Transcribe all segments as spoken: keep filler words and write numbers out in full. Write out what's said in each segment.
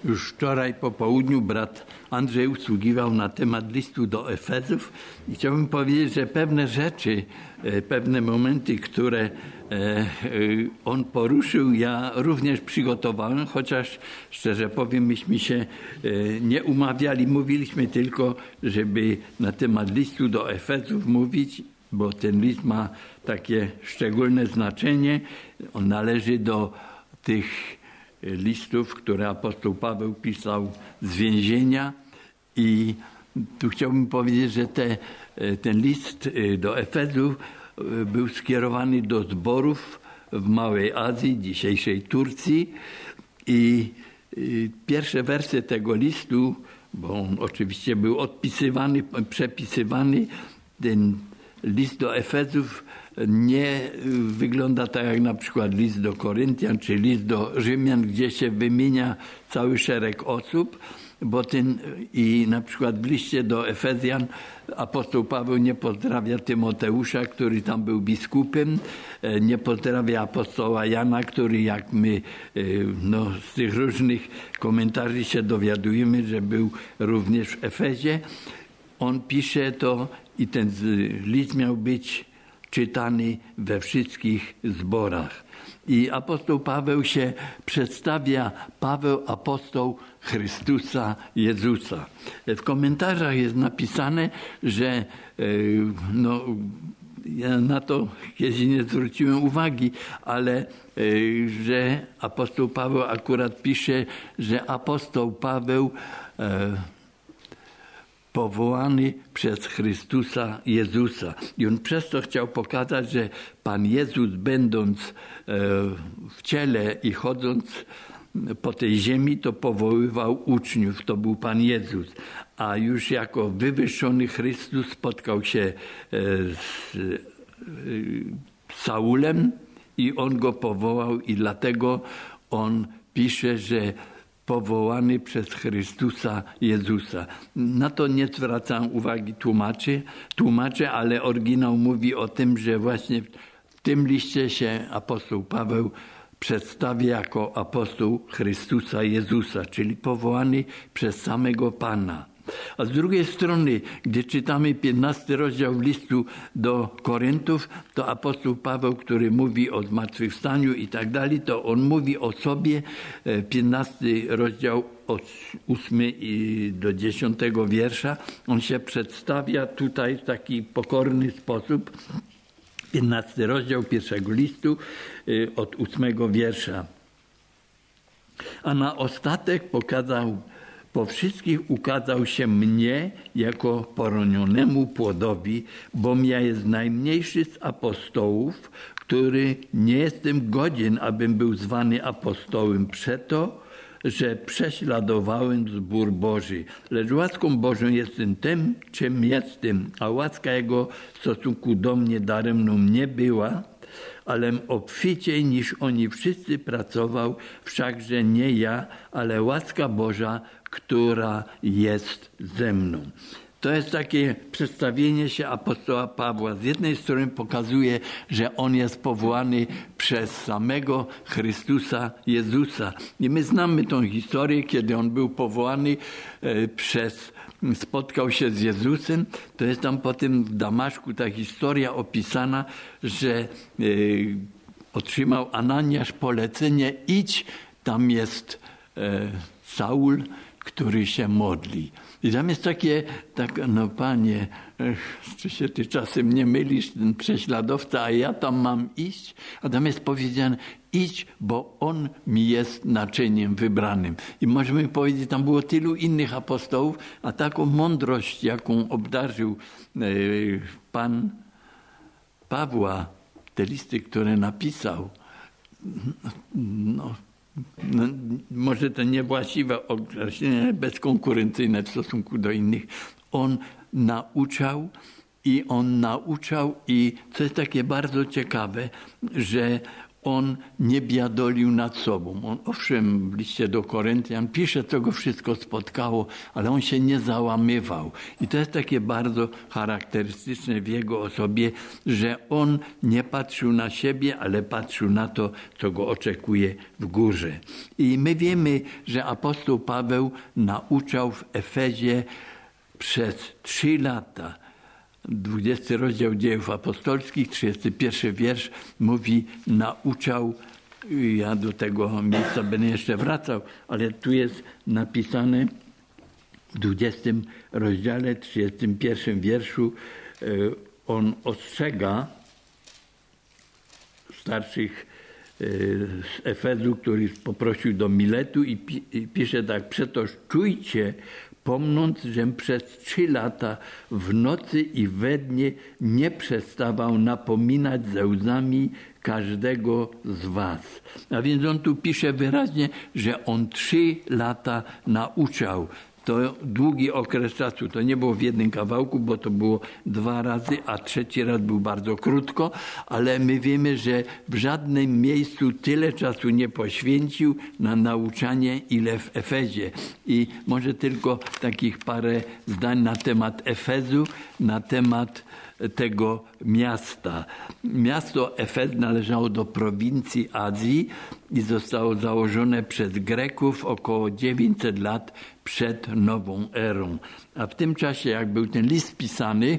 Już wczoraj po południu brat Andrzej usługiwał na temat listu do Efezów i chciałbym powiedzieć, że pewne rzeczy, pewne momenty, które on poruszył, ja również przygotowałem, chociaż szczerze powiem, myśmy się nie umawiali, mówiliśmy tylko, żeby na temat listu do Efezów mówić, bo ten list ma takie szczególne znaczenie. On należy do tych listów, które apostoł Paweł pisał z więzienia i tu chciałbym powiedzieć, że te, ten list do Efezów był skierowany do zborów w Małej Azji, dzisiejszej Turcji i pierwsze wersy tego listu, bo on oczywiście był odpisywany, przepisywany, ten list do Efezów nie wygląda tak jak na przykład list do Koryntian czy list do Rzymian, gdzie się wymienia cały szereg osób, bo ten i na przykład w liście do Efezjan apostoł Paweł nie pozdrawia Tymoteusza, który tam był biskupem, nie pozdrawia apostoła Jana, który jak my no, z tych różnych komentarzy się dowiadujemy, że był również w Efezie. On pisze to i ten list miał być czytany we wszystkich zborach. I apostoł Paweł się przedstawia, Paweł apostoł Chrystusa Jezusa. W komentarzach jest napisane, że no, ja na to kiedyś nie zwróciłem uwagi, ale że apostoł Paweł akurat pisze, że apostoł Paweł powołany przez Chrystusa Jezusa. I on przez to chciał pokazać, że Pan Jezus, będąc w ciele i chodząc po tej ziemi, to powoływał uczniów. To był Pan Jezus. A już jako wywyższony Chrystus spotkał się z Saulem i on go powołał i dlatego on pisze, że powołany przez Chrystusa Jezusa. Na to nie zwracam uwagi tłumaczy, tłumaczę, ale oryginał mówi o tym, że właśnie w tym liście się apostoł Paweł przedstawia jako apostoł Chrystusa Jezusa, czyli powołany przez samego Pana. A z drugiej strony, gdy czytamy piętnasty rozdział listu do Koryntów, to apostoł Paweł, który mówi o zmartwychwstaniu i tak dalej, to on mówi o sobie, piętnasty rozdział od ósmego do dziesiątego wiersza, on się przedstawia tutaj w taki pokorny sposób. piętnasty rozdział pierwszego listu od ósmego wiersza. A na ostatek pokazał Po wszystkich ukazał się mnie jako poronionemu płodowi, bom ja jest najmniejszy z apostołów, który nie jestem godzien, abym był zwany apostołem przeto, że prześladowałem zbór Boży. Lecz łaską Bożą jestem tym, czym jestem, a łaska Jego w stosunku do mnie daremną nie była, alem obficiej niż oni wszyscy pracował, wszakże nie ja, ale łaska Boża, która jest ze mną. To jest takie przedstawienie się apostoła Pawła. Z jednej strony pokazuje, że on jest powołany przez samego Chrystusa Jezusa. I my znamy tą historię, kiedy on był powołany przez, spotkał się z Jezusem. To jest tam potem w Damaszku ta historia opisana, że y, otrzymał Ananiasz polecenie, idź, tam jest y, Saul, który się modli. I tam jest takie, tak, no Panie, czy się Ty czasem nie mylisz, ten prześladowca, a ja tam mam iść? A tam jest powiedziane, idź, bo on mi jest naczyniem wybranym. I możemy powiedzieć, tam było tylu innych apostołów, a taką mądrość, jaką obdarzył Pan Pawła, te listy, które napisał, no, No, może to niewłaściwe określenie, bezkonkurencyjne w stosunku do innych. On nauczał i on nauczał i co jest takie bardzo ciekawe, że on nie biadolił nad sobą. On, owszem, w liście do Koryntian pisze, co go wszystko spotkało, ale on się nie załamywał. I to jest takie bardzo charakterystyczne w jego osobie, że on nie patrzył na siebie, ale patrzył na to, co go oczekuje w górze. I my wiemy, że apostoł Paweł nauczał w Efezie przez trzy lata. dwudziesty rozdział Dziejów Apostolskich, trzydziesty pierwszy wiersz mówi, nauczał, ja do tego miejsca będę jeszcze wracał, ale tu jest napisane w dwudziestym rozdziale, trzydziestym pierwszym wierszu, on ostrzega starszych z Efezu, który poprosił do Miletu i pisze tak, przetoż czujcie, pomnąc, że przez trzy lata w nocy i we dnie nie przestawał napominać ze łzami każdego z was. A więc on tu pisze wyraźnie, że on trzy lata nauczał. To długi okres czasu. To nie było w jednym kawałku, bo to było dwa razy, a trzeci raz był bardzo krótko, ale my wiemy, że w żadnym miejscu tyle czasu nie poświęcił na nauczanie, ile w Efezie. I może tylko takich parę zdań na temat Efezu, na temat tego miasta. Miasto Efez należało do prowincji Azji i zostało założone przez Greków około dziewięćset lat przed nową erą. A w tym czasie, jak był ten list pisany,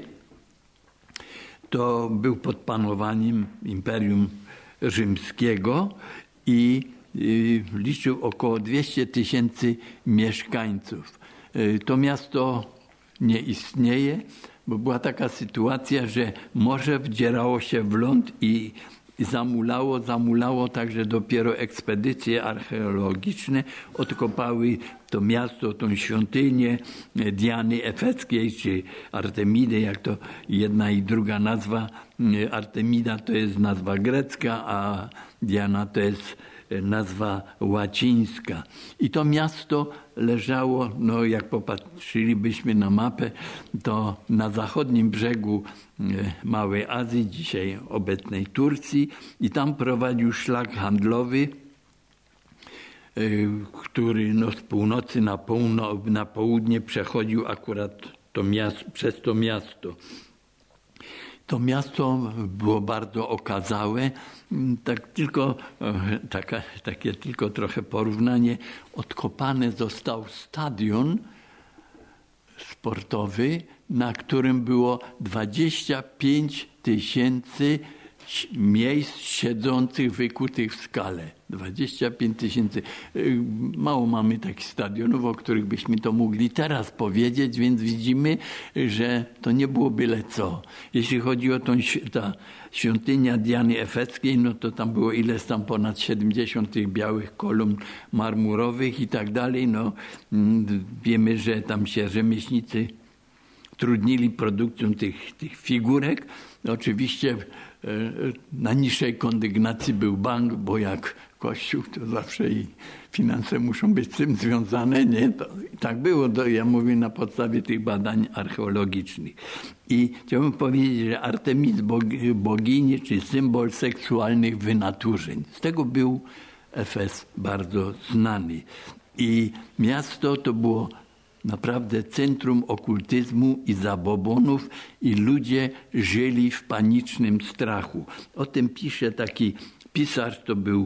to był pod panowaniem Imperium Rzymskiego i liczył około dwieście tysięcy mieszkańców. To miasto nie istnieje, bo była taka sytuacja, że morze wdzierało się w ląd i zamulało, zamulało, także dopiero ekspedycje archeologiczne odkopały to miasto, tą świątynię Diany Efeckiej, czy Artemidy, jak to jedna i druga nazwa. Artemida to jest nazwa grecka, a Diana to jest nazwa łacińska. I to miasto leżało, no jak popatrzylibyśmy na mapę, to na zachodnim brzegu Małej Azji, dzisiaj obecnej Turcji, i tam prowadził szlak handlowy, który no, z północy na, połno, na południe przechodził akurat to miasto, przez to miasto. To miasto było bardzo okazałe, tak tylko, taka, takie tylko trochę porównanie. Odkopany został stadion sportowy, na którym było dwadzieścia pięć tysięcy miejsc siedzących, wykutych w skale. dwadzieścia pięć tysięcy. Mało mamy takich stadionów, o których byśmy to mogli teraz powiedzieć, więc widzimy, że to nie było byle co. Jeśli chodzi o tą ta świątynia Diany Efeckiej, no to tam było ileś tam ponad siedemdziesiąt tych białych kolumn marmurowych i tak dalej. No, wiemy, że tam się rzemieślnicy trudnili produkcją tych, tych figurek. Oczywiście na niższej kondygnacji był bank, bo jak Kościół, to zawsze i finanse muszą być z tym związane. Nie? To, tak było, to ja mówię na podstawie tych badań archeologicznych. I chciałbym powiedzieć, że Artemis bogini, czy symbol seksualnych wynaturzeń. Z tego był Efes bardzo znany. I miasto to było naprawdę centrum okultyzmu i zabobonów i ludzie żyli w panicznym strachu. O tym pisze taki pisarz, to był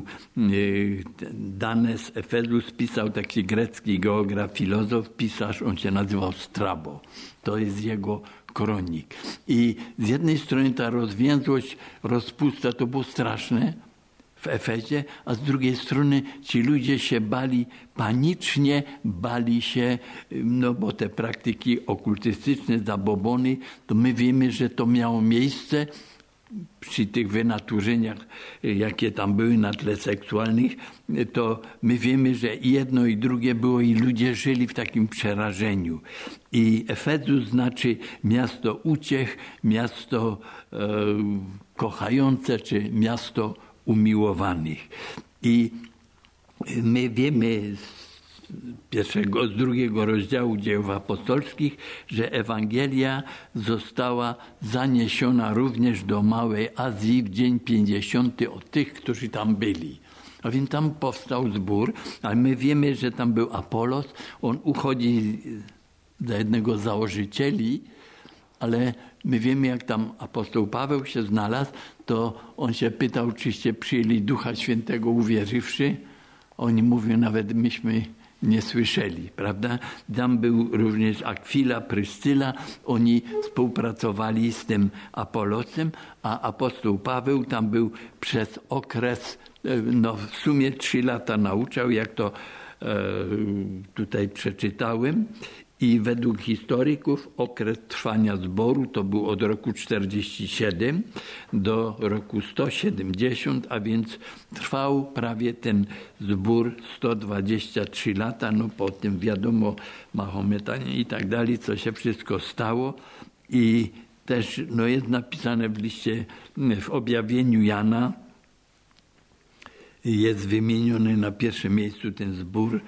Danes Efezu, pisał taki grecki geograf, filozof, pisarz, on się nazywał Strabo. To jest jego kronik. I z jednej strony ta rozwięzłość, rozpusta to było straszne w Efezie, a z drugiej strony ci ludzie się bali, panicznie bali się, no bo te praktyki okultystyczne, zabobony, to my wiemy, że to miało miejsce przy tych wynaturzeniach, jakie tam były na tle seksualnych, to my wiemy, że jedno i drugie było i ludzie żyli w takim przerażeniu. I Efezus znaczy miasto uciech, miasto e, kochające, czy miasto umiłowanych. I my wiemy pierwszego, z drugiego rozdziału Dziejów Apostolskich, że Ewangelia została zaniesiona również do Małej Azji w dzień pięćdziesiąty od tych, którzy tam byli. A więc tam powstał zbór, ale my wiemy, że tam był Apolos, on uchodzi za jednego z założycieli, ale my wiemy, jak tam apostoł Paweł się znalazł, to on się pytał, czyście przyjęli Ducha Świętego uwierzywszy. Oni mówią, nawet myśmy nie słyszeli, prawda? Tam był również Akwila, Pryscyla, oni współpracowali z tym Apolosem, a apostoł Paweł tam był przez okres, no w sumie trzy lata nauczał, jak to e, tutaj przeczytałem. I według historyków okres trwania zboru to był od roku czterdziestego siódmego do roku sto siedemdziesiąt, a więc trwał prawie ten zbór sto dwadzieścia trzy lata. No potem wiadomo, Mahometanie i tak dalej, co się wszystko stało. I też no, jest napisane w liście, w objawieniu Jana, jest wymieniony na pierwszym miejscu ten zbór,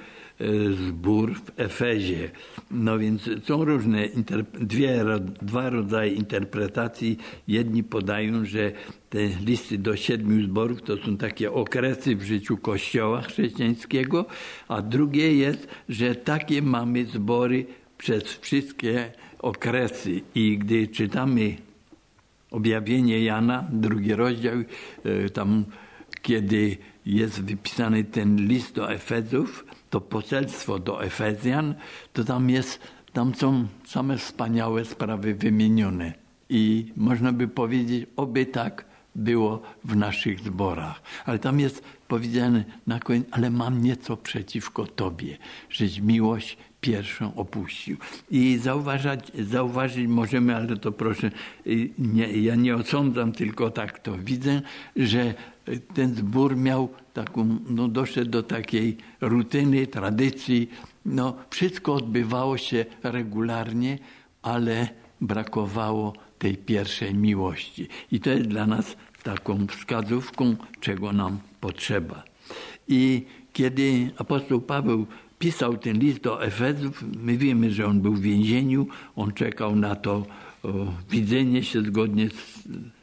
zbór w Efezie. No więc są różne, dwie, dwa rodzaje interpretacji. Jedni podają, że te listy do siedmiu zborów to są takie okresy w życiu Kościoła chrześcijańskiego, a drugie jest, że takie mamy zbory przez wszystkie okresy. I gdy czytamy objawienie Jana, drugi rozdział, tam kiedy jest wypisany ten list do Efezów, to poselstwo do Efezjan, to tam jest, tam są same wspaniałe sprawy wymienione. I można by powiedzieć, oby tak było w naszych zborach. Ale tam jest powiedziane na koniec, ale mam nieco przeciwko Tobie, żeś miłość pierwszą opuścił. I zauważać, zauważyć możemy, ale to proszę, nie, ja nie osądzam, tylko tak to widzę, że ten zbór miał taką, no doszedł do takiej rutyny, tradycji. No wszystko odbywało się regularnie, ale brakowało tej pierwszej miłości. I to jest dla nas taką wskazówką, czego nam potrzeba. I kiedy apostoł Paweł pisał ten list do Efezów, my wiemy, że on był w więzieniu, on czekał na to o, widzenie się zgodnie z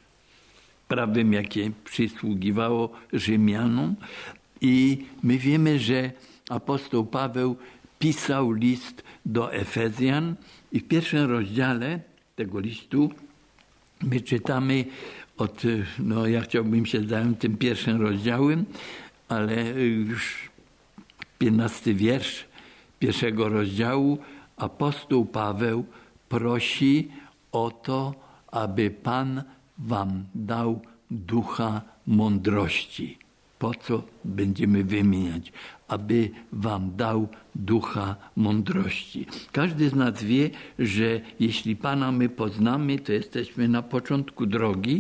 prawem, jakie przysługiwało Rzymianom. I my wiemy, że apostoł Paweł pisał list do Efezjan i w pierwszym rozdziale tego listu my czytamy od, no ja chciałbym się zająć tym pierwszym rozdziałem, ale już piętnasty wiersz pierwszego rozdziału apostoł Paweł prosi o to, aby Pan wam dał ducha mądrości. Po co będziemy wymieniać? Aby wam dał ducha mądrości. Każdy z nas wie, że jeśli Pana my poznamy, to jesteśmy na początku drogi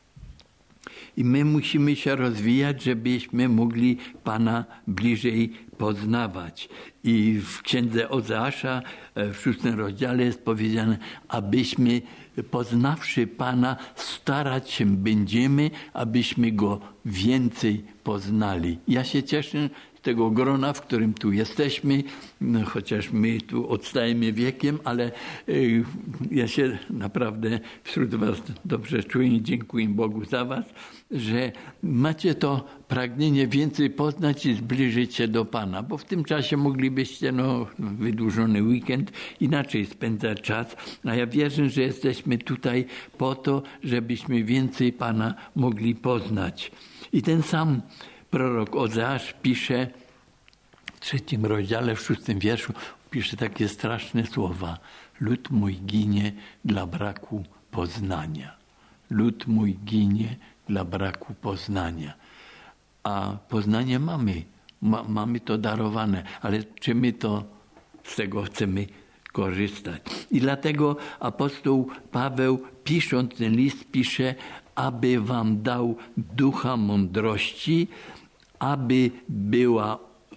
i my musimy się rozwijać, żebyśmy mogli Pana bliżej poznawać. I w księdze Ozeasza w szóstym rozdziale jest powiedziane, abyśmy poznawszy Pana, starać się będziemy, abyśmy Go więcej poznali. Ja się cieszę z tego grona, w którym tu jesteśmy, no, chociaż my tu odstajemy wiekiem, ale y, ja się naprawdę wśród was dobrze czuję i dziękuję Bogu za was, że macie to pragnienie więcej poznać i zbliżyć się do Pana, bo w tym czasie moglibyście, no, wydłużony weekend, inaczej spędzać czas, a ja wierzę, że jesteśmy tutaj po to, żebyśmy więcej Pana mogli poznać. I ten sam prorok Ozeasz pisze w trzecim rozdziale, w szóstym wierszu, pisze takie straszne słowa. Lud mój ginie dla braku poznania. Lud mój ginie dla braku poznania. A poznanie mamy. Ma, mamy to darowane. Ale czy my to z tego chcemy korzystać? I dlatego apostoł Paweł, pisząc ten list, pisze, aby wam dał ducha mądrości, aby była,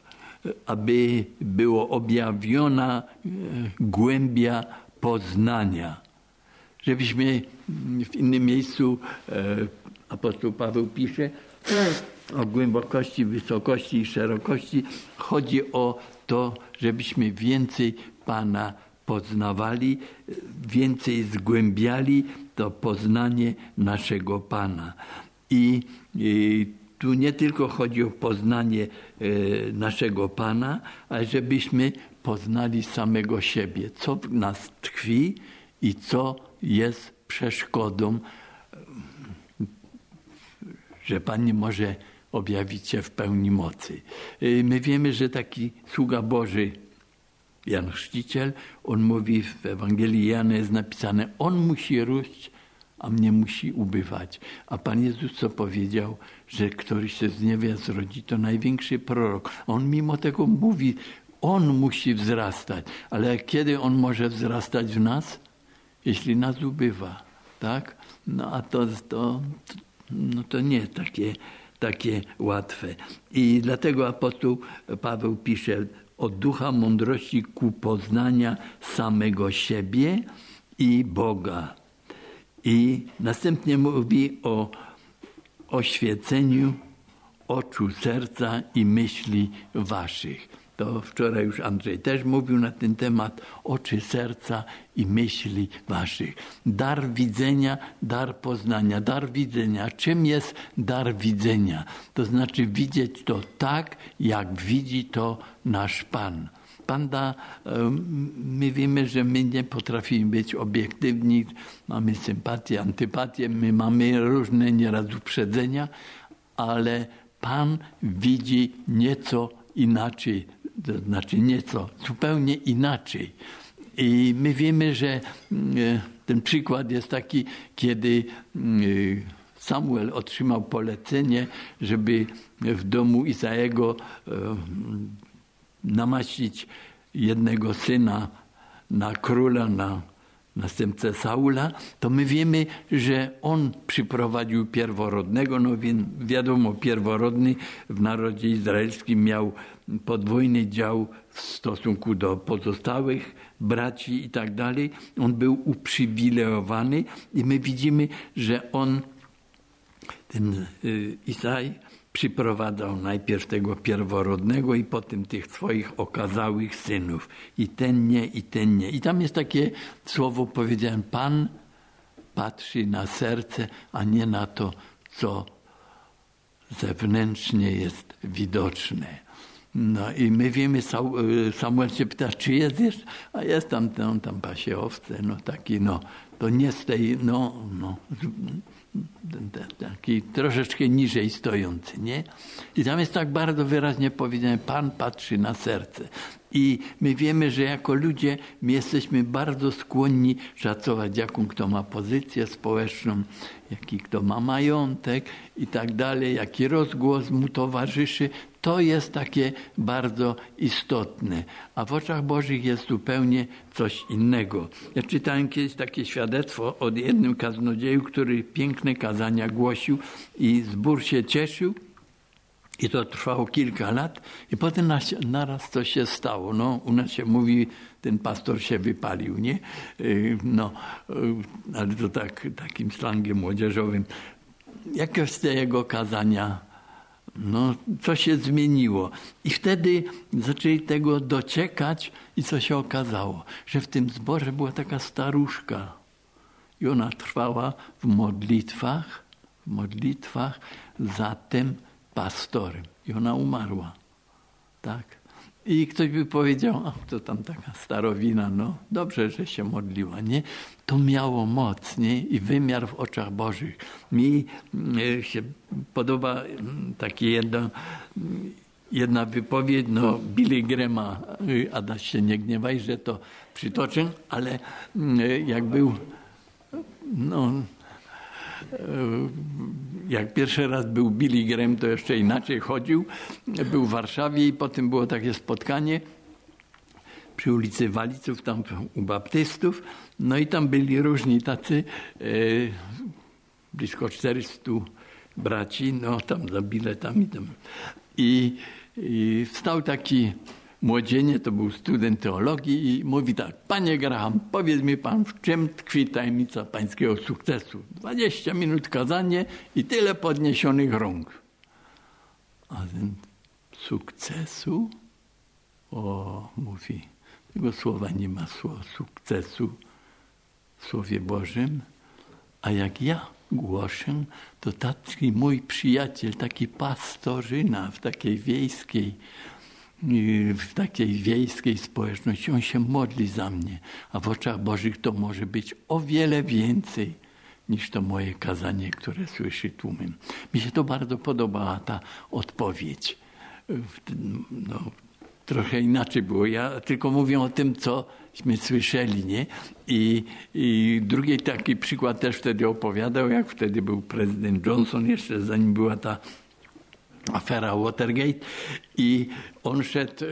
aby było objawiona głębia poznania. Żebyśmy w innym miejscu, apostoł Paweł pisze, o głębokości, wysokości i szerokości. Chodzi o to, żebyśmy więcej Pana poznawali, więcej zgłębiali to poznanie naszego Pana. I, i tu nie tylko chodzi o poznanie e, naszego Pana, ale żebyśmy poznali samego siebie, co w nas tkwi i co jest przeszkodą, że Pan nie może objawić się w pełni mocy. My wiemy, że taki sługa Boży, Jan Chrzciciel, on mówi w Ewangelii Jana jest napisane, on musi rósć, a mnie musi ubywać. A Pan Jezus co powiedział, że któryś się z niewiast rodzi, to największy prorok. On mimo tego mówi, on musi wzrastać. Ale kiedy on może wzrastać w nas? Jeśli nas ubywa, tak? No a to, to, no to nie takie, takie łatwe. I dlatego apostoł Paweł pisze od ducha mądrości ku poznania samego siebie i Boga. I następnie mówi o oświeceniu oczu serca i myśli waszych. To wczoraj już Andrzej też mówił na ten temat. Oczy serca i myśli waszych. Dar widzenia, dar poznania. Dar widzenia. Czym jest dar widzenia? To znaczy widzieć to tak, jak widzi to nasz Pan. Pan da, my wiemy, że my nie potrafimy być obiektywni. Mamy sympatię, antypatię. My mamy różne nieraz uprzedzenia, ale Pan widzi nieco inaczej, to znaczy nieco, zupełnie inaczej. I my wiemy, że ten przykład jest taki, kiedy Samuel otrzymał polecenie, żeby w domu Izajego namaścić jednego syna na króla, na następcę Saula, to my wiemy, że on przyprowadził pierworodnego. No więc wiadomo, pierworodny w narodzie izraelskim miał podwójny dział w stosunku do pozostałych braci i tak dalej. On był uprzywilejowany i my widzimy, że on, ten y, Izaj, przyprowadzał najpierw tego pierworodnego i potem tych swoich okazałych synów. I ten nie, i ten nie. I tam jest takie słowo, powiedziałem, Pan patrzy na serce, a nie na to, co zewnętrznie jest widoczne. No i my wiemy, Samuel się pyta, czy jest jeszcze? A jest tam, tam, tam pasie owce, no taki, no, to nie z tej, no, no, taki troszeczkę niżej stojący, nie? I tam jest tak bardzo wyraźnie powiedziane, Pan patrzy na serce. I my wiemy, że jako ludzie my jesteśmy bardzo skłonni szacować, jaką kto ma pozycję społeczną, jaki kto ma majątek i tak dalej, jaki rozgłos mu towarzyszy. To jest takie bardzo istotne. A w oczach Bożych jest zupełnie coś innego. Ja czytałem kiedyś takie świadectwo od jednym kaznodzieju, który piękne kazania głosił i zbór się cieszył. I to trwało kilka lat i potem naraz coś się stało. No, u nas się mówi, ten pastor się wypalił, nie? No, ale to tak, takim slangiem młodzieżowym. Jakieś z tego kazania, no, co się zmieniło. I wtedy zaczęli tego dociekać i co się okazało? Że w tym zborze była taka staruszka i ona trwała w modlitwach, w modlitwach za tym pastorem. I ona umarła. Tak. I ktoś by powiedział, a to tam taka starowina, no dobrze, że się modliła, nie? To miało moc, nie? I wymiar w oczach Bożych. Mi się podoba takie jedna, jedna wypowiedź, no Billy Grahama, Adaś się nie gniewaj, że to przytoczę, ale jak był, no jak pierwszy raz był Billy Graham, to jeszcze inaczej chodził. Był w Warszawie i potem było takie spotkanie przy ulicy Waliców, tam u baptystów. No i tam byli różni tacy, e, blisko czterystu braci, no tam za biletami. Tam. I, i wstał taki młodzienie, to był student teologii i mówi tak, panie Graham, powiedz mi pan, w czym tkwi tajemnica pańskiego sukcesu? dwadzieścia minut kazanie i tyle podniesionych rąk. A ten sukcesu? O, mówi, tego słowa nie ma, słowa sukcesu w Słowie Bożym. A jak ja głoszę, to taki mój przyjaciel, taki pastorzyna w takiej wiejskiej, w takiej wiejskiej społeczności, on się modli za mnie, a w oczach Bożych to może być o wiele więcej niż to moje kazanie, które słyszy tłumem. Mi się to bardzo podobała ta odpowiedź. No, trochę inaczej było. Ja tylko mówię o tym, cośmy słyszeli, nie? I, i drugi taki przykład też wtedy opowiadał, jak wtedy był prezydent Johnson, jeszcze zanim była ta afera Watergate, i on szedł,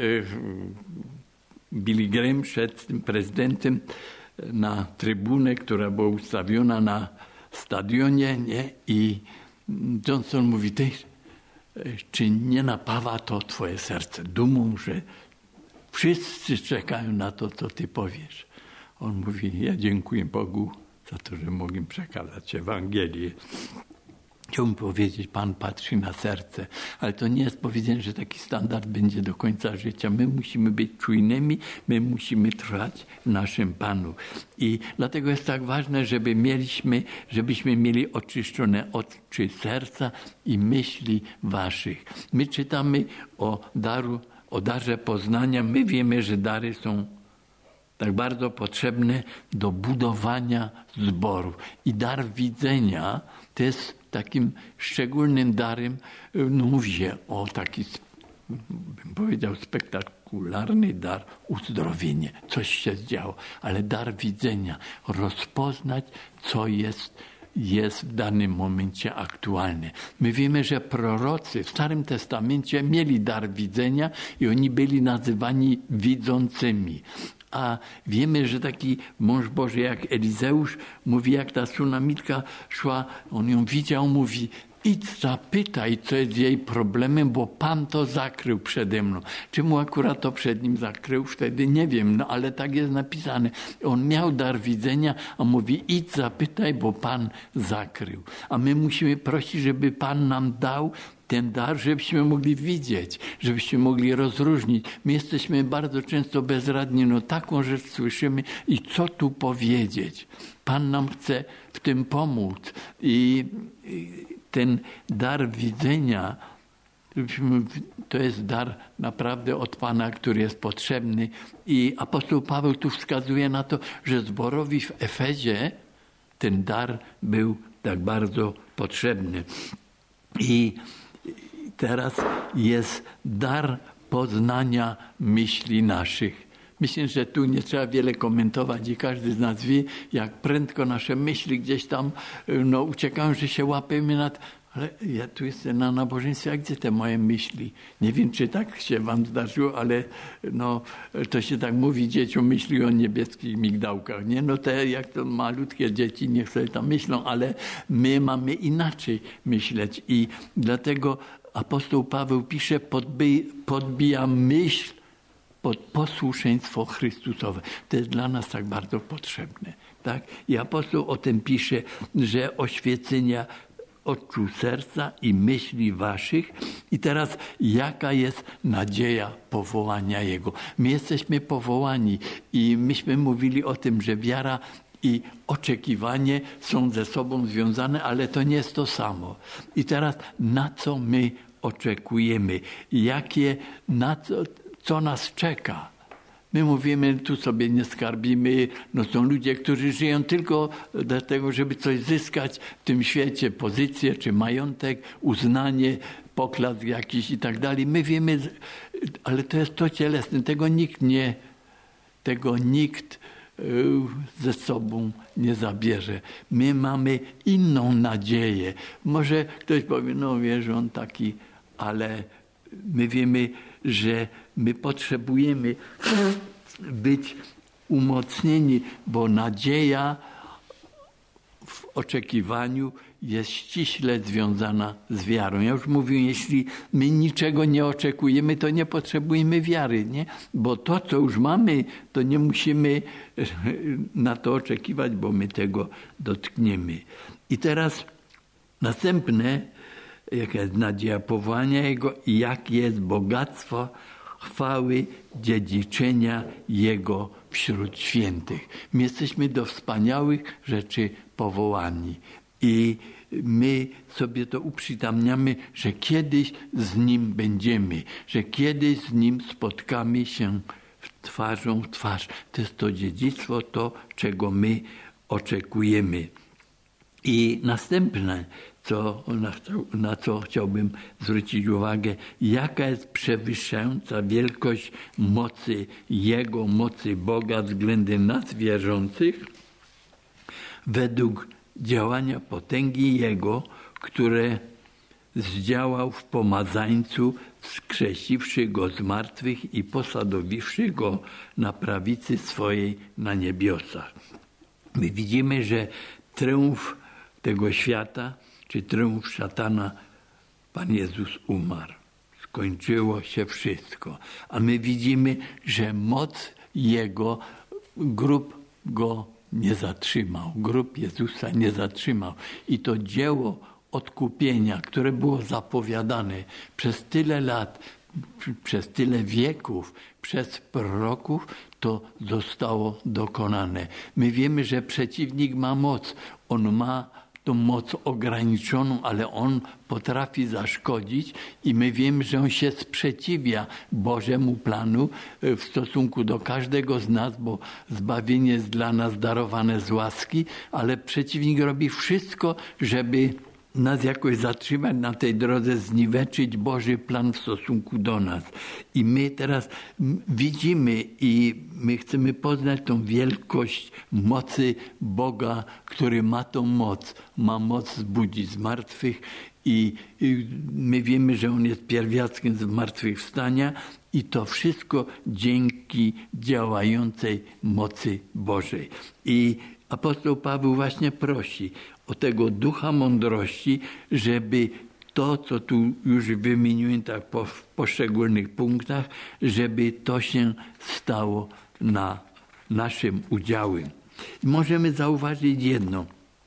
Billy Graham szedł z tym prezydentem na trybunę, która była ustawiona na stadionie, nie? I Johnson mówi, ty, czy nie napawa to twoje serce dumą, że wszyscy czekają na to, co ty powiesz? On mówi, ja dziękuję Bogu za to, że mogę przekazać Ewangelię. Chciałbym powiedzieć, Pan patrzy na serce, ale to nie jest powiedziane, że taki standard będzie do końca życia. My musimy być czujnymi, my musimy trwać w naszym Panu. I dlatego jest tak ważne, żeby mieliśmy, żebyśmy mieli oczyszczone oczy serca i myśli waszych. My czytamy o daru, o darze poznania. My wiemy, że dary są tak bardzo potrzebne do budowania zboru. I dar widzenia to jest takim szczególnym darem, no mówi się o taki, bym powiedział, spektakularny dar, uzdrowienie, coś się zdziało, ale dar widzenia, rozpoznać, co jest, jest w danym momencie aktualne. My wiemy, że prorocy w Starym Testamencie mieli dar widzenia i oni byli nazywani widzącymi. A wiemy, że taki mąż Boży jak Elizeusz mówi, jak ta sunamitka szła, on ją widział, mówi, idź zapytaj, co jest jej problemem, bo Pan to zakrył przede mną. Czemu akurat to przed nim zakrył? Wtedy nie wiem, no ale tak jest napisane. On miał dar widzenia, a mówi, idź zapytaj, bo Pan zakrył. A my musimy prosić, żeby Pan nam dał ten dar, żebyśmy mogli widzieć, żebyśmy mogli rozróżnić. My jesteśmy bardzo często bezradni, no taką rzecz słyszymy i co tu powiedzieć? Pan nam chce w tym pomóc. I ten dar widzenia, to jest dar naprawdę od Pana, który jest potrzebny. I apostoł Paweł tu wskazuje na to, że zborowi w Efezie ten dar był tak bardzo potrzebny. I teraz jest dar poznania myśli naszych. Myślę, że tu nie trzeba wiele komentować i każdy z nas wie, jak prędko nasze myśli gdzieś tam no, uciekają, że się łapiemy nad... Ale ja tu jestem na nabożeństwie, a gdzie te moje myśli? Nie wiem, czy tak się wam zdarzyło, ale no, to się tak mówi dzieciom, myśli o niebieskich migdałkach. Nie? No te jak to malutkie dzieci, niech sobie tam myślą, ale my mamy inaczej myśleć. I dlatego apostoł Paweł pisze, podbij, podbija myśl pod posłuszeństwo Chrystusowe. To jest dla nas tak bardzo potrzebne. Tak? I apostoł o tym pisze, że oświecenia oczu serca i myśli waszych. I teraz jaka jest nadzieja powołania Jego? My jesteśmy powołani i myśmy mówili o tym, że wiara i oczekiwanie są ze sobą związane, ale to nie jest to samo. I teraz na co my oczekujemy? Jakie, na co, co nas czeka? My mówimy, tu sobie nie skarbimy, no są ludzie, którzy żyją tylko dlatego, żeby coś zyskać w tym świecie, pozycję czy majątek, uznanie, poklask jakiś i tak dalej. My wiemy, ale to jest to cielesne, tego nikt nie, tego nikt ze sobą nie zabierze. My mamy inną nadzieję. Może ktoś powie, no wiesz, on taki, ale my wiemy, że my potrzebujemy być umocnieni, bo nadzieja w oczekiwaniu jest ściśle związana z wiarą. Ja już mówię, jeśli my niczego nie oczekujemy, to nie potrzebujemy wiary, nie? Bo to, co już mamy, to nie musimy na to oczekiwać, bo my tego dotkniemy. I teraz następne, jaka jest nadzieja powołania Jego i jakie jest bogactwo chwały dziedziczenia Jego wśród świętych. My jesteśmy do wspaniałych rzeczy powołani i my sobie to uprzytamniamy, że kiedyś z Nim będziemy, że kiedyś z Nim spotkamy się twarzą w twarz. To jest to dziedzictwo, to czego my oczekujemy. I następne, co, na, na co chciałbym zwrócić uwagę, jaka jest przewyższająca wielkość mocy Jego, mocy Boga względem nas wierzących, według działania potęgi Jego, które zdziałał w pomazańcu, wskrzesiwszy Go z martwych i posadowiwszy Go na prawicy swojej na niebiosach. My widzimy, że triumf tego świata, czy triumf szatana, Pan Jezus umarł. Skończyło się wszystko. A my widzimy, że moc Jego, grób Go nie zatrzymał. Grób Jezusa nie zatrzymał. I to dzieło odkupienia, które było zapowiadane przez tyle lat, przez tyle wieków, przez proroków, to zostało dokonane. My wiemy, że przeciwnik ma moc. On ma tą moc ograniczoną, ale on potrafi zaszkodzić i my wiemy, że on się sprzeciwia Bożemu planu w stosunku do każdego z nas, bo zbawienie jest dla nas darowane z łaski, ale przeciwnik robi wszystko, żeby nas jakoś zatrzymać na tej drodze, zniweczyć Boży plan w stosunku do nas. I my teraz widzimy i my chcemy poznać tą wielkość mocy Boga, który ma tą moc. Ma moc zbudzić zmartwych i my wiemy, że On jest pierwiastkiem zmartwychwstania i to wszystko dzięki działającej mocy Bożej. I apostoł Paweł właśnie prosi o tego ducha mądrości, żeby to, co tu już wymieniłem tak po, w poszczególnych punktach, żeby to się stało na naszym udziałem. Możemy zauważyć jedno.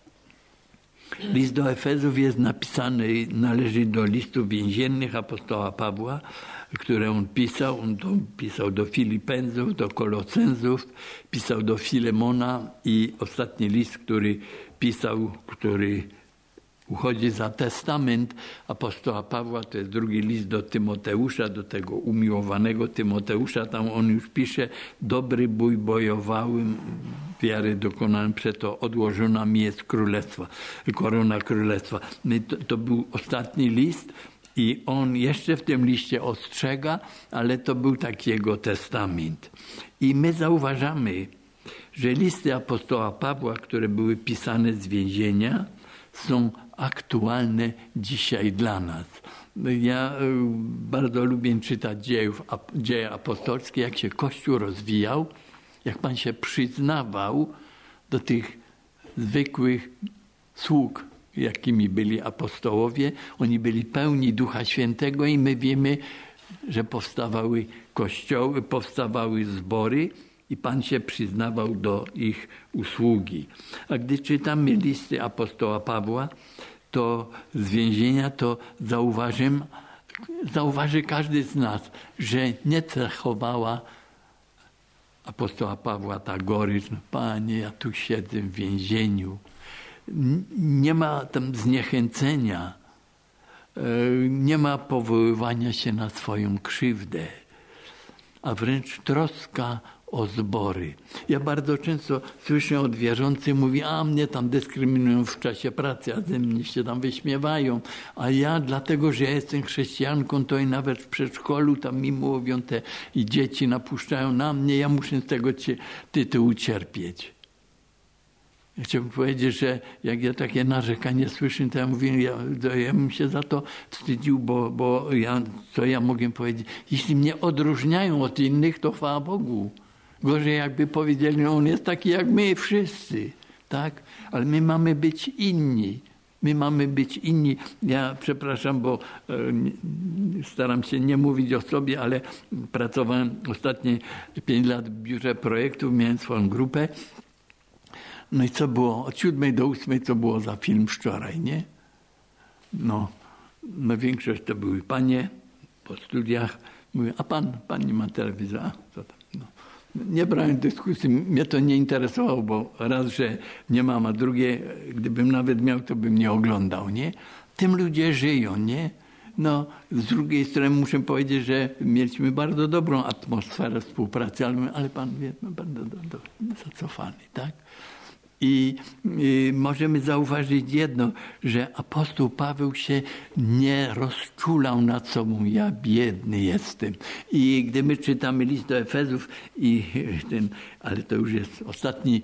List do Efezów jest napisany, należy do listów więziennych apostoła Pawła, które on pisał. On to pisał do Filipenzów, do Kolosenzów, pisał do Filemona i ostatni list, który pisał, który uchodzi za testament apostoła Pawła, to jest drugi list do Tymoteusza, do tego umiłowanego Tymoteusza. Tam on już pisze: dobry bój bojowałem, wiary dokonałem, przeto odłożona mi jest królestwa, korona królestwa. To, to był ostatni list i on jeszcze w tym liście ostrzega, ale to był taki jego testament. I my zauważamy, że listy apostoła Pawła, które były pisane z więzienia, są aktualne dzisiaj dla nas. Ja bardzo lubię czytać dziejów, dzieje apostolskie, jak się Kościół rozwijał, jak Pan się przyznawał do tych zwykłych sług, jakimi byli apostołowie. Oni byli pełni Ducha Świętego i my wiemy, że powstawały kościoły, powstawały zbory i Pan się przyznawał do ich usługi. A gdy czytamy listy apostoła Pawła, to z więzienia, to zauważy, zauważy każdy z nas, że nie cechowała apostoła Pawła ta gorycz. No, Panie, ja tu siedzę w więzieniu. Nie ma tam zniechęcenia, nie ma powoływania się na swoją krzywdę, a wręcz troska o zbory. Ja bardzo często słyszę od wierzących, mówi, a mnie tam dyskryminują w czasie pracy, a ze mnie się tam wyśmiewają, a ja dlatego, że ja jestem chrześcijanką, to i nawet w przedszkolu tam mi mówią te i dzieci napuszczają na mnie, ja muszę z tego tytułu cierpieć. Ja chciałbym powiedzieć, że jak ja takie narzekanie słyszę, to ja mówię, ja, to ja bym się za to wstydził, bo, bo ja, co ja mogę powiedzieć? Jeśli mnie odróżniają od innych, to chwała Bogu. Gorzej jakby powiedzieli, no on jest taki jak my wszyscy, tak? Ale my mamy być inni. My mamy być inni. Ja przepraszam, bo e, staram się nie mówić o sobie, ale pracowałem ostatnie pięć lat w biurze projektów, miałem swoją grupę. No i co było? Od siódmej do ósmej co było za film wczoraj, nie? No. No większość to były panie po studiach. Mówię, a pan, pan nie ma telewizora? A, co tam? No. Nie brałem dyskusji, mnie to nie interesowało, bo raz, że nie mam, a drugie, gdybym nawet miał, to bym nie oglądał, nie? Tym ludzie żyją, nie? No, z drugiej strony muszę powiedzieć, że mieliśmy bardzo dobrą atmosferę współpracy, ale, ale pan wie, no, bardzo do, do, zacofany, tak? I, I możemy zauważyć jedno, że apostoł Paweł się nie rozczulał nad sobą. Ja biedny jestem. I gdy my czytamy list do Efezów, i ten, ale to już jest ostatni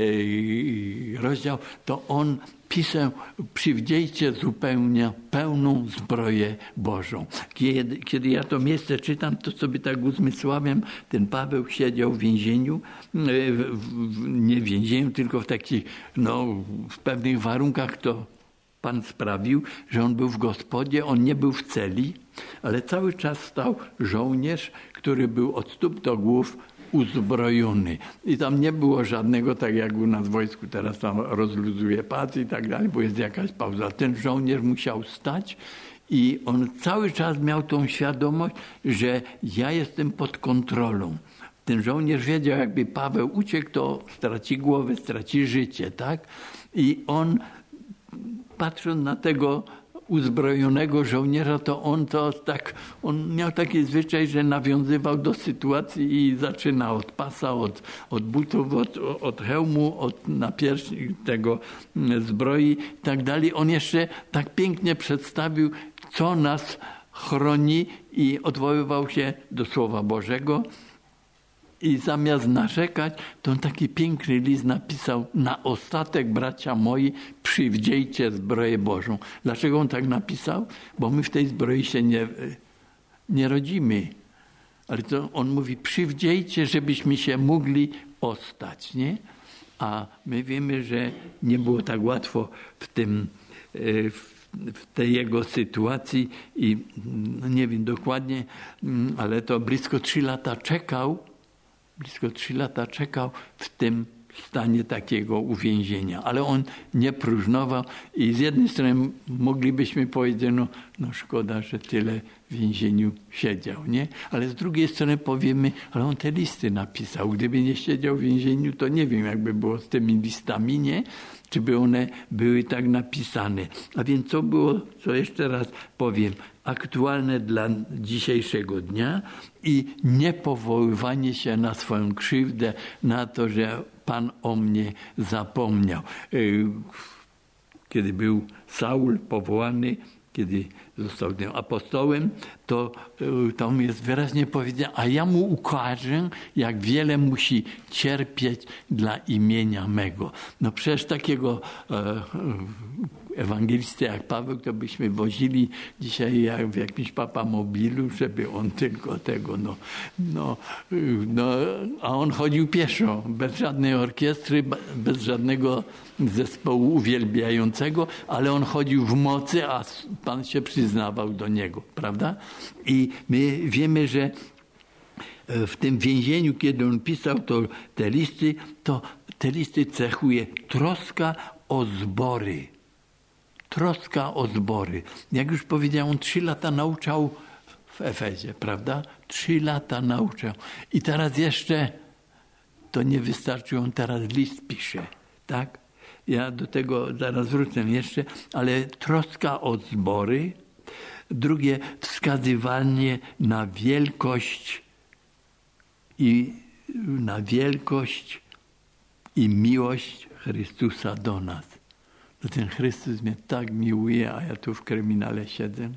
e, rozdział, to on pisał, przywdziejcie zupełnie pełną zbroję Bożą. Kiedy, kiedy ja to miejsce czytam, to sobie tak uzmysławiam, ten Paweł siedział w więzieniu, w, w, nie w więzieniu, tylko w takich, no, w pewnych warunkach to Pan sprawił, że on był w gospodzie, on nie był w celi, ale cały czas stał żołnierz, który był od stóp do głów uzbrojony. I tam nie było żadnego, tak jak u nas w wojsku, teraz tam rozluzuje pas i tak dalej, bo jest jakaś pauza. Ten żołnierz musiał stać i on cały czas miał tą świadomość, że ja jestem pod kontrolą. Ten żołnierz wiedział, jakby Paweł uciekł, to straci głowę, straci życie, tak? I on, patrząc na tego uzbrojonego żołnierza, to on to tak, on miał taki zwyczaj, że nawiązywał do sytuacji i zaczyna od pasa, od, od butów, od, od hełmu, od napierśni tego zbroi i tak dalej. On jeszcze tak pięknie przedstawił, co nas chroni i odwoływał się do Słowa Bożego. I zamiast narzekać, to on taki piękny list napisał: na ostatek, bracia moi, przywdziejcie zbroję Bożą. Dlaczego on tak napisał? Bo my w tej zbroi się nie, nie rodzimy. Ale to on mówi, przywdziejcie, żebyśmy się mogli ostać, nie? A my wiemy, że nie było tak łatwo w tym, w tej jego sytuacji i no nie wiem dokładnie, ale to blisko trzy lata czekał, Blisko trzy lata czekał w tym stanie takiego uwięzienia. Ale on nie próżnował i z jednej strony moglibyśmy powiedzieć, no, no szkoda, że tyle w więzieniu siedział, nie? Ale z drugiej strony powiemy, ale on te listy napisał. Gdyby nie siedział w więzieniu, to nie wiem, jakby było z tymi listami, nie? Czy by one były tak napisane. A więc co było, co jeszcze raz powiem, aktualne dla dzisiejszego dnia i niepowoływanie się na swoją krzywdę, na to, że Pan o mnie zapomniał. Kiedy był Saul powołany, kiedy został tym apostołem, to tam jest wyraźnie powiedziane, a ja mu ukażę, jak wiele musi cierpieć dla imienia mego. No przecież takiego e, ewangelisty jak Paweł, to byśmy wozili dzisiaj jak w jakimś papamobilu, żeby on tylko tego, no, no, no, a on chodził pieszo, bez żadnej orkiestry, bez żadnego zespołu uwielbiającego, ale on chodził w mocy, a Pan się przyznawał do niego, prawda? I my wiemy, że w tym więzieniu, kiedy on pisał to, te listy, to te listy cechuje troska o zbory. Troska o zbory. Jak już powiedziałem, on trzy lata nauczał w Efezie, prawda? Trzy lata nauczał. I teraz jeszcze to nie wystarczy, on teraz list pisze, tak? Ja do tego zaraz wrócę jeszcze, ale troska o zbory. Drugie, wskazywanie na wielkość i na wielkość i miłość Chrystusa do nas. No ten Chrystus mnie tak miłuje, a ja tu w kryminale siedzę.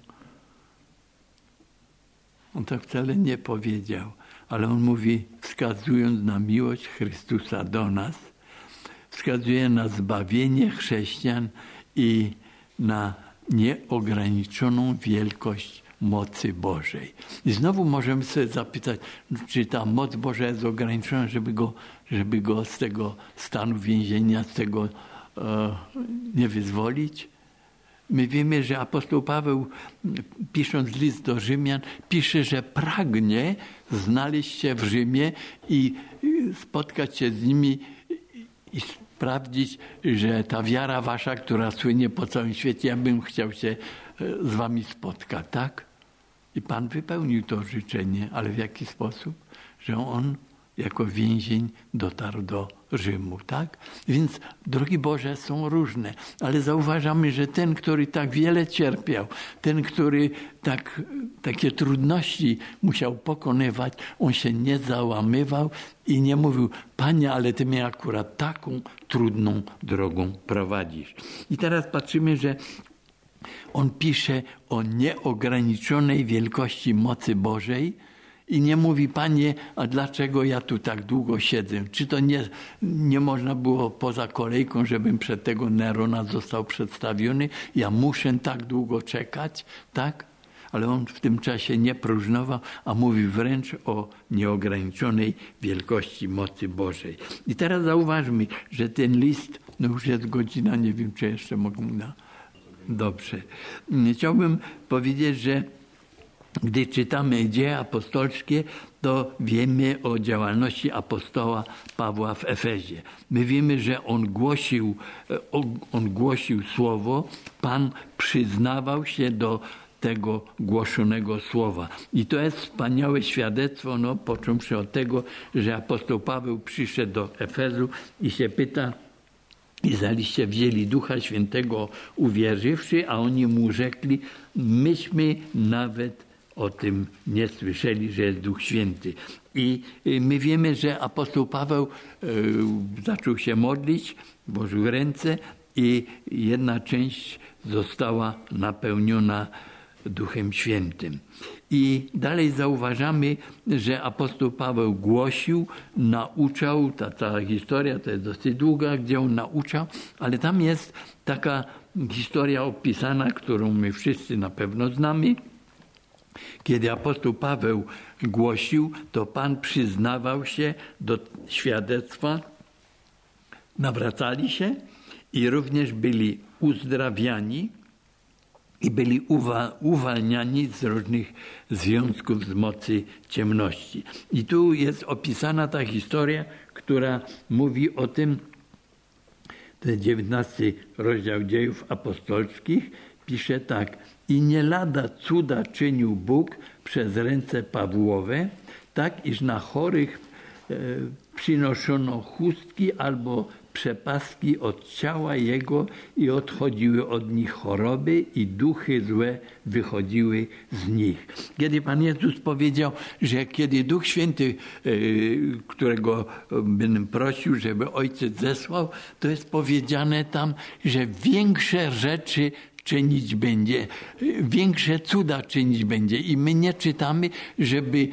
On to wcale nie powiedział, ale on mówi, wskazując na miłość Chrystusa do nas, wskazuje na zbawienie chrześcijan i na nieograniczoną wielkość mocy Bożej. I znowu możemy sobie zapytać, czy ta moc Boża jest ograniczona, żeby go, żeby go z tego stanu więzienia, z tego e, nie wyzwolić? My wiemy, że apostoł Paweł, pisząc list do Rzymian, pisze, że pragnie znaleźć się w Rzymie i spotkać się z nimi i sprawdzić, że ta wiara wasza, która słynie po całym świecie, ja bym chciał się z wami spotkać, tak? I Pan wypełnił to życzenie, ale w jaki sposób? Że on jako więzień dotarł do Rzymu, tak? Więc, drogi Boże, są różne, ale zauważamy, że ten, który tak wiele cierpiał, ten, który tak, takie trudności musiał pokonywać, on się nie załamywał i nie mówił: Panie, ale Ty mnie akurat taką trudną drogą prowadzisz. I teraz patrzymy, że on pisze o nieograniczonej wielkości mocy Bożej i nie mówi: Panie, a dlaczego ja tu tak długo siedzę? Czy to nie, nie można było poza kolejką, żebym przed tego Nerona został przedstawiony? Ja muszę tak długo czekać, tak? Ale on w tym czasie nie próżnował, a mówi wręcz o nieograniczonej wielkości mocy Bożej. I teraz zauważmy, że ten list, no już jest godzina, nie wiem, czy jeszcze mogę... No. Dobrze. Chciałbym powiedzieć, że gdy czytamy Dzieje apostolskie, to wiemy o działalności apostoła Pawła w Efezie. My wiemy, że on głosił, on głosił słowo, Pan przyznawał się do tego głoszonego słowa. I to jest wspaniałe świadectwo, no, począwszy od tego, że apostoł Paweł przyszedł do Efezu i się pyta: i zaliście wzięli Ducha Świętego uwierzywszy, a oni mu rzekli: myśmy nawet o tym nie słyszeli, że jest Duch Święty. I my wiemy, że apostoł Paweł y, zaczął się modlić, włożył ręce i jedna część została napełniona Duchem Świętym. I dalej zauważamy, że apostoł Paweł głosił, nauczał, ta cała historia to jest dosyć długa, gdzie on nauczał, ale tam jest taka historia opisana, którą my wszyscy na pewno znamy. Kiedy apostoł Paweł głosił, to Pan przyznawał się do świadectwa, nawracali się i również byli uzdrawiani i byli uwa- uwalniani z różnych związków z mocy ciemności. I tu jest opisana ta historia, która mówi o tym, to jest dziewiętnasty rozdział Dziejów Apostolskich, pisze tak: i nie lada cuda czynił Bóg przez ręce Pawłowe, tak iż na chorych e, przynoszono chustki albo przepaski od ciała jego i odchodziły od nich choroby i duchy złe wychodziły z nich. Kiedy Pan Jezus powiedział, że kiedy Duch Święty, którego bym prosił, żeby Ojciec zesłał, to jest powiedziane tam, że większe rzeczy czynić będzie, większe cuda czynić będzie. I my nie czytamy, żeby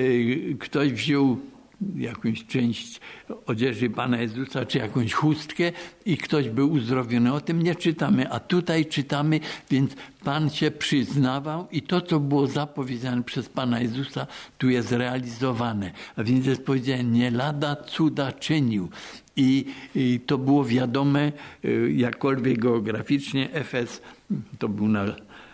ktoś wziął jakąś część odzieży Pana Jezusa, czy jakąś chustkę i ktoś był uzdrowiony. O tym nie czytamy, a tutaj czytamy, więc Pan się przyznawał i to, co było zapowiedziane przez Pana Jezusa, tu jest realizowane. A więc jest powiedziane: nie lada cuda czynił. I, I to było wiadome, jakkolwiek geograficznie Efes, to był na,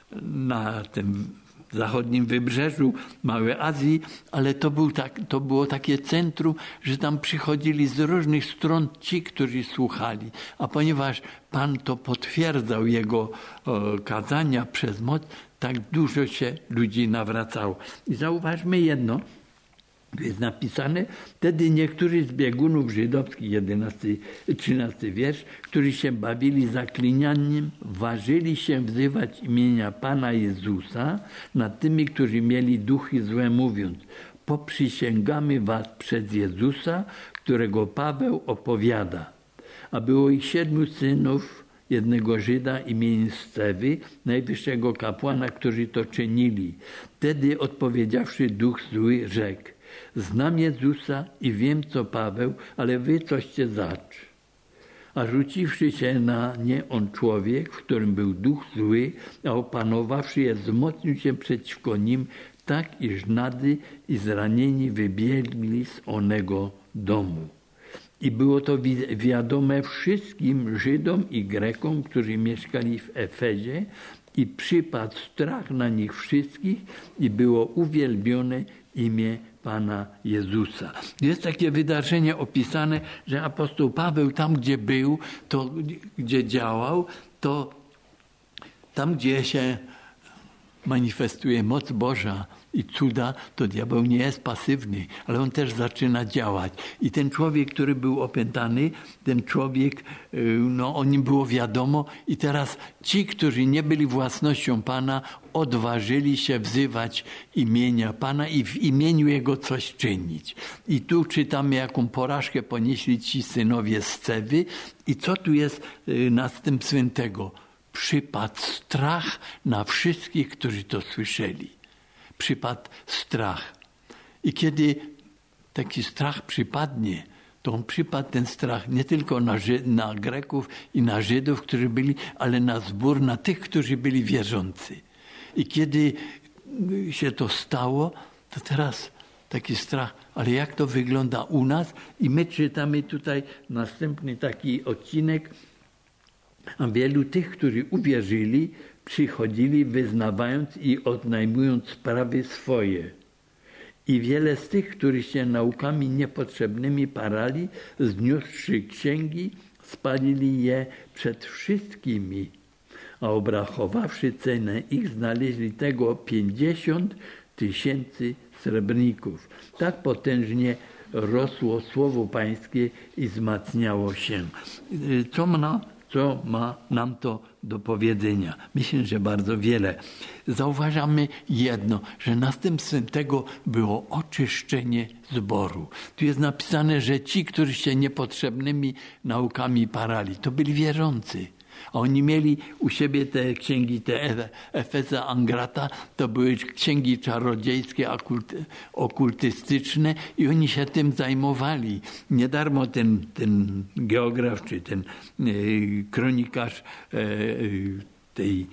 na tym zachodnim wybrzeżu Małej Azji, ale to, był tak, to było takie centrum, że tam przychodzili z różnych stron ci, którzy słuchali. A ponieważ Pan to potwierdzał jego o, kazania przez moc, tak dużo się ludzi nawracało. I zauważmy jedno, jest napisane: wtedy niektórzy z biegunów żydowskich, jedenasty, trzynasty wiersz, którzy się bawili zaklinianiem, ważyli się wzywać imienia Pana Jezusa nad tymi, którzy mieli duchy złe, mówiąc: poprzysięgamy was przez Jezusa, którego Paweł opowiada. A było ich siedmiu synów jednego Żyda imieniem Scewy, najwyższego kapłana, którzy to czynili. Wtedy odpowiedziawszy duch zły, rzekł: znam Jezusa i wiem, co Paweł, ale wy coście zacz. A rzuciwszy się na nie on człowiek, w którym był duch zły, a opanowawszy je, wzmocnił się przeciwko nim, tak iż nady i zranieni wybiegli z onego domu. I było to wiadome wszystkim Żydom i Grekom, którzy mieszkali w Efezie, i przypadł strach na nich wszystkich i było uwielbione imię Pana Jezusa. Jest takie wydarzenie opisane, że apostoł Paweł tam, gdzie był, to gdzie działał, to tam, gdzie się manifestuje moc Boża i cuda, to diabeł nie jest pasywny, ale on też zaczyna działać. I ten człowiek, który był opętany, ten człowiek, no o nim było wiadomo i teraz ci, którzy nie byli własnością Pana, odważyli się wzywać imienia Pana i w imieniu Jego coś czynić. I tu czytamy, jaką porażkę ponieśli ci synowie Scewy i co tu jest następstwem tego. Przypadł strach na wszystkich, którzy to słyszeli. Przypadł strach. I kiedy taki strach przypadnie, to on przypadł ten strach nie tylko na, Ży- na Greków i na Żydów, którzy byli, ale na zbór, na tych, którzy byli wierzący. I kiedy się to stało, to teraz taki strach, ale jak to wygląda u nas? I my czytamy tutaj następny taki odcinek, a wielu tych, którzy uwierzyli, przychodzili wyznawając i odnajmując sprawy swoje. I wiele z tych, którzy się naukami niepotrzebnymi parali, zniósłszy księgi, spalili je przed wszystkimi. A obrachowawszy cenę ich, znaleźli tego pięćdziesiąt tysięcy srebrników. Tak potężnie rosło słowo Pańskie i wzmacniało się. Co ma, co ma nam to do powiedzenia? Myślę, że bardzo wiele. Zauważamy jedno, że następstwem tego było oczyszczenie zboru. Tu jest napisane, że ci, którzy się niepotrzebnymi naukami parali, to byli wierzący. A oni mieli u siebie te księgi, te Efeza, Angrata, to były księgi czarodziejskie, okulty, okultystyczne i oni się tym zajmowali. Nie darmo ten, ten geograf, czy ten y, kronikarz y, tej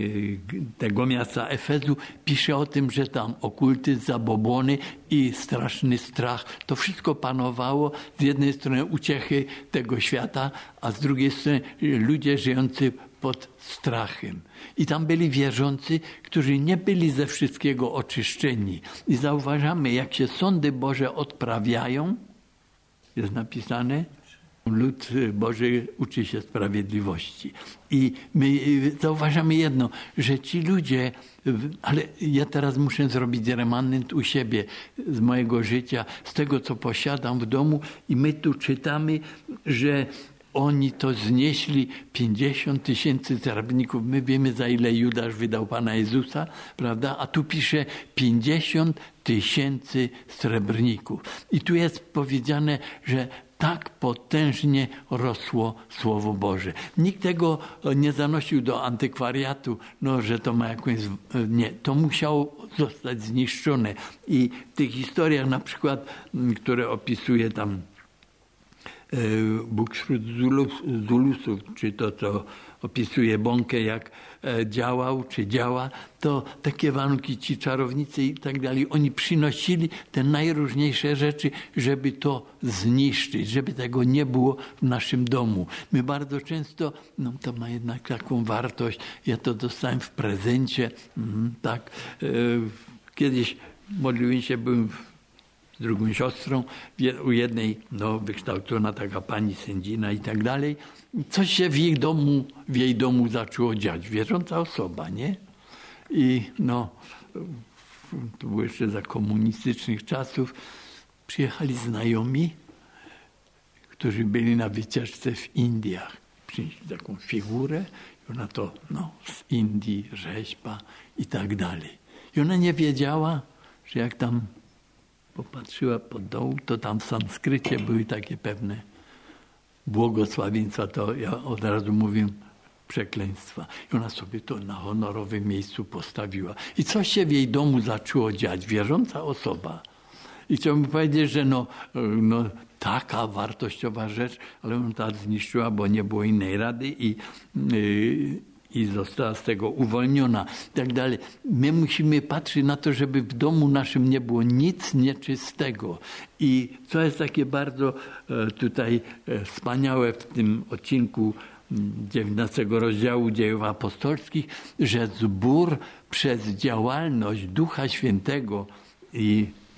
tego miasta Efezu pisze o tym, że tam okultyzm, zabobony i straszny strach. To wszystko panowało. Z jednej strony uciechy tego świata, a z drugiej strony ludzie żyjący pod strachem. I tam byli wierzący, którzy nie byli ze wszystkiego oczyszczeni. I zauważamy, jak się sądy Boże odprawiają, jest napisane, lud Boży uczy się sprawiedliwości. I my zauważamy jedno, że ci ludzie, ale ja teraz muszę zrobić remanent u siebie z mojego życia, z tego, co posiadam w domu i my tu czytamy, że oni to znieśli pięćdziesiąt tysięcy srebrników. My wiemy, za ile Judasz wydał Pana Jezusa, prawda? A tu pisze pięćdziesiąt tysięcy srebrników. I tu jest powiedziane, że tak potężnie rosło Słowo Boże. Nikt tego nie zanosił do antykwariatu, no, że to ma jakąś... Nie, to musiało zostać zniszczone. I w tych historiach na przykład, które opisuje tam Bóg wśród Zulusów, czy to, co opisuje Bąkę, jak działał, czy działa, to takie warunki, ci czarownicy i tak dalej, oni przynosili te najróżniejsze rzeczy, żeby to zniszczyć, żeby tego nie było w naszym domu. My bardzo często, no to ma jednak taką wartość, ja to dostałem w prezencie, mhm, tak, kiedyś modliłem się, byłem z drugą siostrą, u jednej no, wykształcona taka pani sędzina i tak dalej. Coś się w jej domu, w jej domu zaczęło dziać. Wierząca osoba, nie? I no, to było jeszcze za komunistycznych czasów, przyjechali znajomi, którzy byli na wycieczce w Indiach. Przynieśli taką figurę i ona to no, z Indii, rzeźba i tak dalej. I ona nie wiedziała, że jak tam popatrzyła pod dołu, to tam w sanskrycie były takie pewne błogosławieństwa, to ja od razu mówię przekleństwa. I ona sobie to na honorowym miejscu postawiła. I coś się w jej domu zaczęło dziać. Wierząca osoba. I chciałbym powiedzieć, że no, no taka wartościowa rzecz, ale ona ta zniszczyła, bo nie było innej rady i yy, i została z tego uwolniona i tak dalej. My musimy patrzeć na to, żeby w domu naszym nie było nic nieczystego. I co jest takie bardzo tutaj wspaniałe w tym odcinku dziewiętnastego rozdziału Dziejów Apostolskich, że zbór przez działalność Ducha Świętego i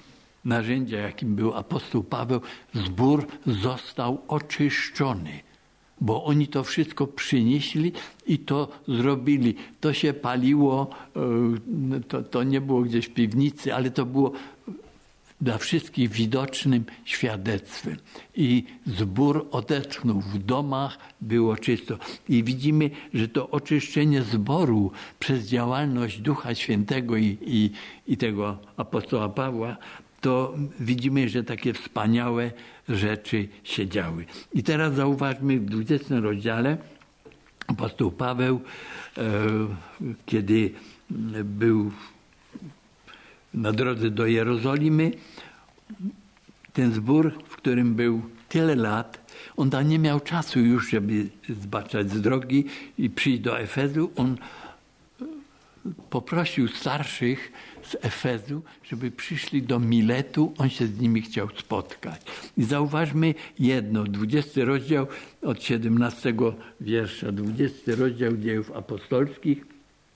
narzędzia, jakim był apostoł Paweł, zbór został oczyszczony. Bo oni to wszystko przynieśli i to zrobili. To się paliło, to, to nie było gdzieś w piwnicy, ale to było dla wszystkich widocznym świadectwem. I zbór odetchnął, w domach było czysto. I widzimy, że to oczyszczenie zboru przez działalność Ducha Świętego i, i, i tego apostoła Pawła, to widzimy, że takie wspaniałe rzeczy się działy. I teraz zauważmy w dwudziestym rozdziale apostoł Paweł, e, kiedy był na drodze do Jerozolimy, ten zbór, w którym był tyle lat, on tam nie miał czasu już, żeby zbaczać z drogi i przyjść do Efezu. On poprosił starszych z Efezu, żeby przyszli do Miletu, on się z nimi chciał spotkać. I zauważmy jedno, dwudziesty rozdział od siedemnastego wiersza, dwudziesty rozdział Dziejów Apostolskich.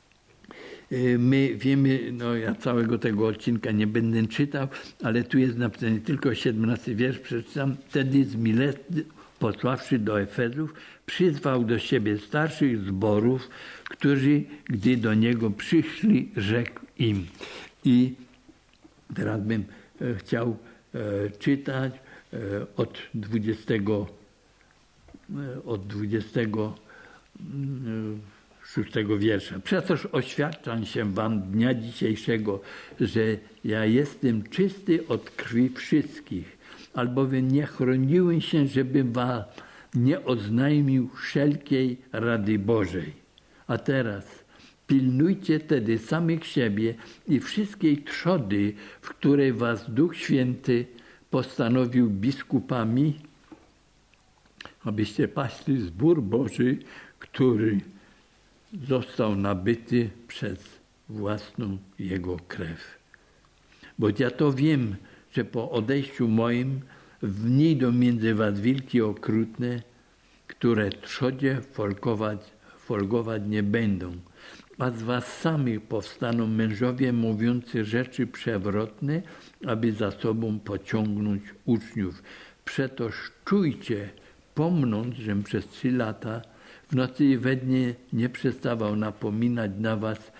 My wiemy, no ja całego tego odcinka nie będę czytał, ale tu jest napisane tylko siedemnasty wiersz, przeczytam. Wtedy z Miletu, posławszy do Efezów, przyzwał do siebie starszych zborów, którzy, gdy do niego przyszli, rzekł im. I teraz bym chciał czytać od dwudziestego, od dwudziestego szóstego wiersza. Przetoż oświadczam się wam dnia dzisiejszego, że ja jestem czysty od krwi wszystkich, albowiem nie chroniłem się, żebym wam nie oznajmił wszelkiej rady Bożej. A teraz pilnujcie tedy samych siebie i wszystkiej trzody, w której was Duch Święty postanowił biskupami, abyście paśli zbór Boży, który został nabyty przez własną Jego krew. Bo ja to wiem, że po odejściu moim wniedą między was wilki okrutne, które trzodzie folgować, folgować nie będą. A z was samych powstaną mężowie mówiący rzeczy przewrotne, aby za sobą pociągnąć uczniów. Przetoż czujcie, pomnąc, że przez trzy lata w nocy i we dnie nie przestawał napominać na was,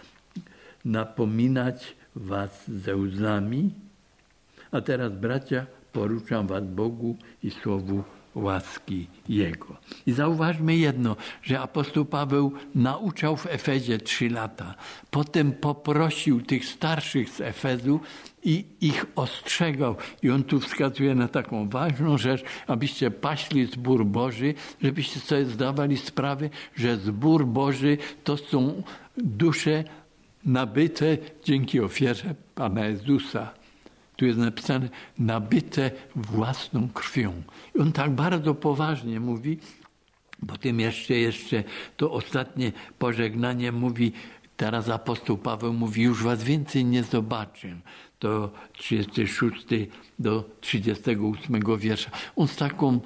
napominać was ze łzami. A teraz, bracia, poruczam was Bogu i słowu łaski Jego. I zauważmy jedno, że apostoł Paweł nauczał w Efezie trzy lata. Potem poprosił tych starszych z Efezu i ich ostrzegał. I on tu wskazuje na taką ważną rzecz, abyście paśli zbór Boży, żebyście sobie zdawali sprawę, że zbór Boży to są dusze nabyte dzięki ofierze Pana Jezusa. Tu jest napisane, nabyte własną krwią. I on tak bardzo poważnie mówi, potem jeszcze, jeszcze to ostatnie pożegnanie mówi, teraz apostoł Paweł mówi, już was więcej nie zobaczę. To trzydziesty szósty do trzydziestego ósmego wiersza. On z taką,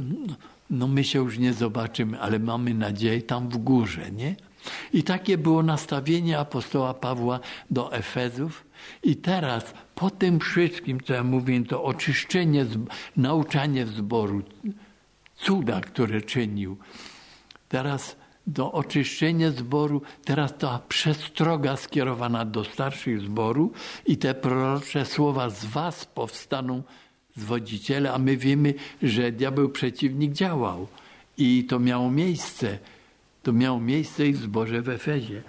no my się już nie zobaczymy, ale mamy nadzieję tam w górze, nie? I takie było nastawienie apostoła Pawła do Efezów. I teraz po tym wszystkim, co ja mówię, to oczyszczenie, nauczanie zboru, cuda, które czynił. Teraz do oczyszczenia zboru, teraz ta przestroga skierowana do starszych zboru i te prorocze słowa z was powstaną zwodziciele, a my wiemy, że diabeł przeciwnik działał i to miało miejsce. To miało miejsce i w zborze w Efezie.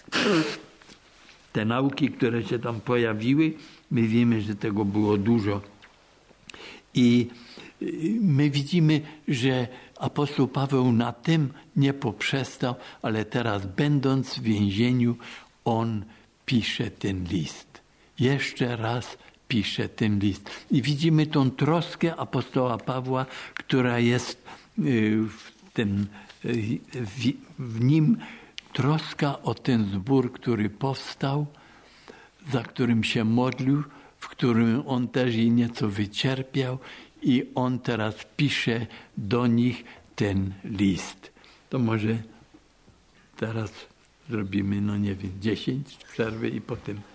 Te nauki, które się tam pojawiły, my wiemy, że tego było dużo. I my widzimy, że apostoł Paweł na tym nie poprzestał, ale teraz będąc w więzieniu, on pisze ten list. Jeszcze raz pisze ten list. I widzimy tą troskę apostoła Pawła, która jest w tym, w, w nim troska o ten zbór, który powstał, za którym się modlił, w którym on też i nieco wycierpiał i on teraz pisze do nich ten list. To może teraz zrobimy, no nie wiem, dziesięć przerwy i potem